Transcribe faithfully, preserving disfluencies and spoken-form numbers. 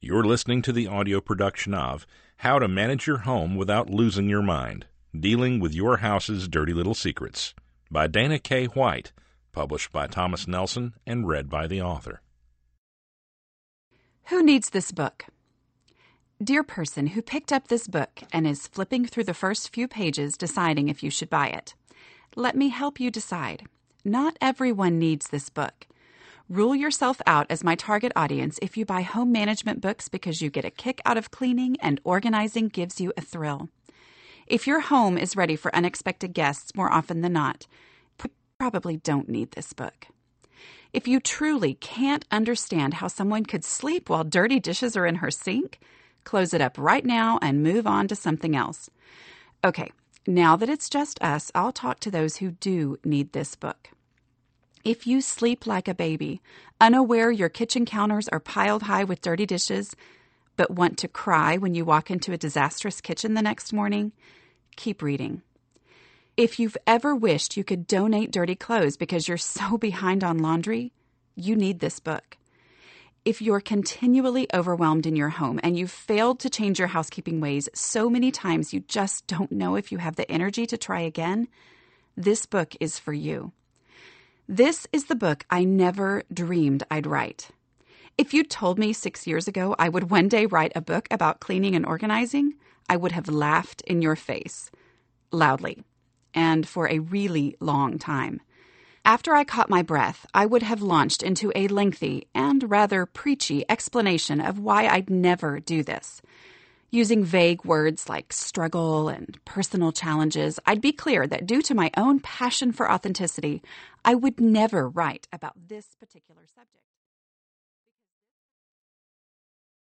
You're listening to the audio production of How to Manage Your Home Without Losing Your Mind, Dealing with Your House's Dirty Little Secrets, by Dana K. White, published by Thomas Nelson and read by the author. Who needs this book? Dear person who picked up this book and is flipping through the first few pages deciding if you should buy it, let me help you decide. Not everyone needs this book. Rule yourself out as my target audience if you buy home management books because you get a kick out of cleaning and organizing gives you a thrill. If your home is ready for unexpected guests more often than not, you probably don't need this book. If you truly can't understand how someone could sleep while dirty dishes are in her sink, close it up right now and move on to something else. Okay, now that it's just us, I'll talk to those who do need this book. If you sleep like a baby, unaware your kitchen counters are piled high with dirty dishes, but want to cry when you walk into a disastrous kitchen the next morning, keep reading. If you've ever wished you could donate dirty clothes because you're so behind on laundry, you need this book. If you're continually overwhelmed in your home and you've failed to change your housekeeping ways so many times you just don't know if you have the energy to try again, this book is for you. This is the book I never dreamed I'd write. If you'd told me six years ago I would one day write a book about cleaning and organizing, I would have laughed in your face, loudly, and for a really long time. After I caught my breath, I would have launched into a lengthy and rather preachy explanation of why I'd never do this. Using vague words like struggle and personal challenges, I'd be clear that due to my own passion for authenticity, I would never write about this particular subject.